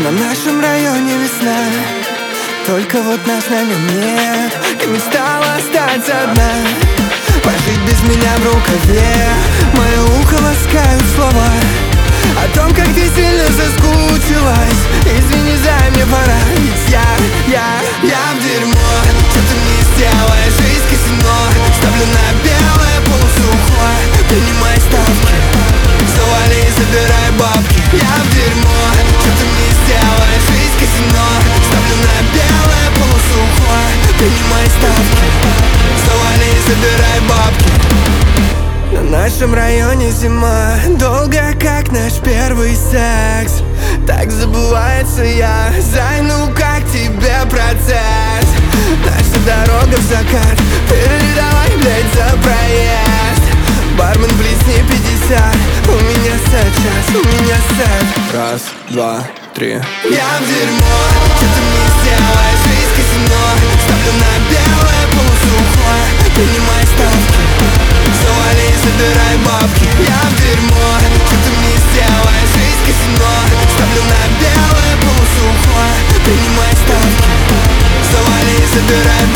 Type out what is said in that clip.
На нашем районе весна, только вот нас на нем нет. Ты мечтала остаться одна, пожить без меня в рукаве. Мое ухо ласкают слова о том, как ты сильно соскучилась. Извини, зай, мне пора, ведь я в дерьмо. Что ты мне сделаешь, жизнь казино. Ставлю на белое полусухое, принимай ставки, завали, забирай бабки. Я в дерьмо. Что ты мне сделаешь, жизнь казино. Ставлю на белое полусухое, принимай ставки, завали, забирай бабки. На нашем районе зима, долгая, как наш первый секс. Так забывается я, зай, ну как тебе процесс? Наша дорога в закат, передавай, блядь, за проезд. Бармен, плесни 50, у меня сет сейчас, у меня сет. Раз, два, три. Я в дерьмо, что ты мне сделаешь, жизнь казино. Ставлю на белое полусухое, принимай ставки, завали, забирай бабки. Я в дерьмо, что ты мне сделаешь, жизнь казино. Ставлю на белое полусухое, принимай ставки, завали, забирай бабки.